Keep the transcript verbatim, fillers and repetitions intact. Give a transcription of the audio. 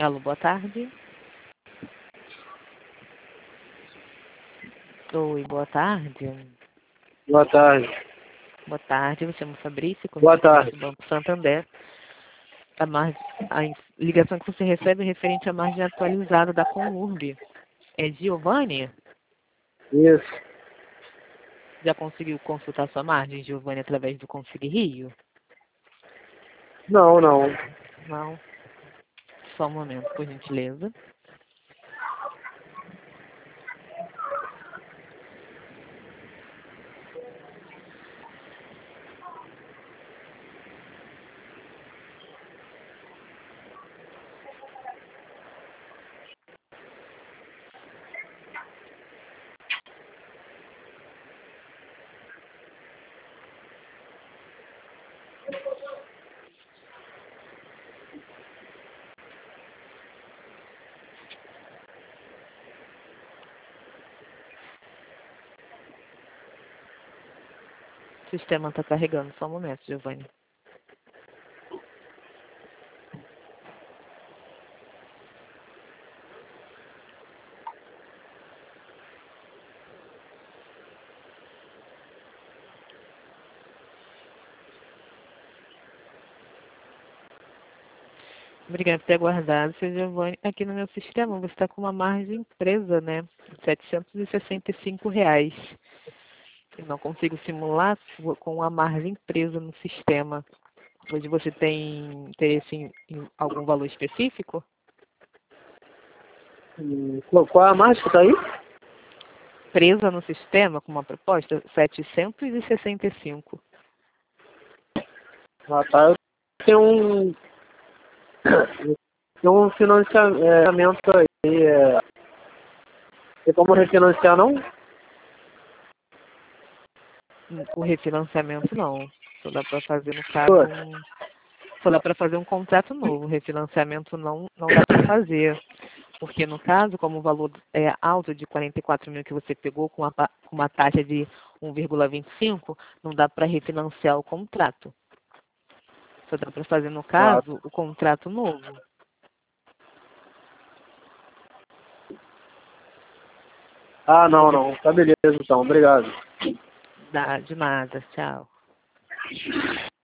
Alô, boa tarde. Oi, boa tarde. Boa tarde. Boa tarde, me chamo Fabrício, Boa tarde. do Banco Santander. A, margem, a ligação que você recebe é referente à margem atualizada da Conurb. É Giovanni? Isso. Já conseguiu consultar sua margem, Giovanni, através do Consig Rio? Não, não. Não. Só um momento, por gentileza. O sistema está carregando, só um momento, Giovanni. Obrigada por ter aguardado, seu Giovanni. Aqui no meu sistema você está com uma margem presa, né? De setecentos e sessenta e cinco reais. Eu não consigo simular com a margem presa no sistema. Hoje você tem interesse em, em algum valor específico? Hum, Qual qual a margem que tá aí? Presa no sistema com uma proposta setecentos e sessenta e cinco. Ah, tá. Eu tenho um... Tem um financiamento aí. É... Tem como refinanciar, não? O refinanciamento não. Só dá para fazer, no caso, um, só dá para fazer um contrato novo. Refinanciamento não, não dá para fazer. Porque, no caso, como o valor é alto de quarenta e quatro mil que você pegou com uma, com uma taxa de um vírgula vinte e cinco, não dá para refinanciar o contrato. Só dá para fazer, no Ah, caso, o contrato novo. ah, não, Pode não. Tá beleza, então. Obrigado. dar de nada. Tchau.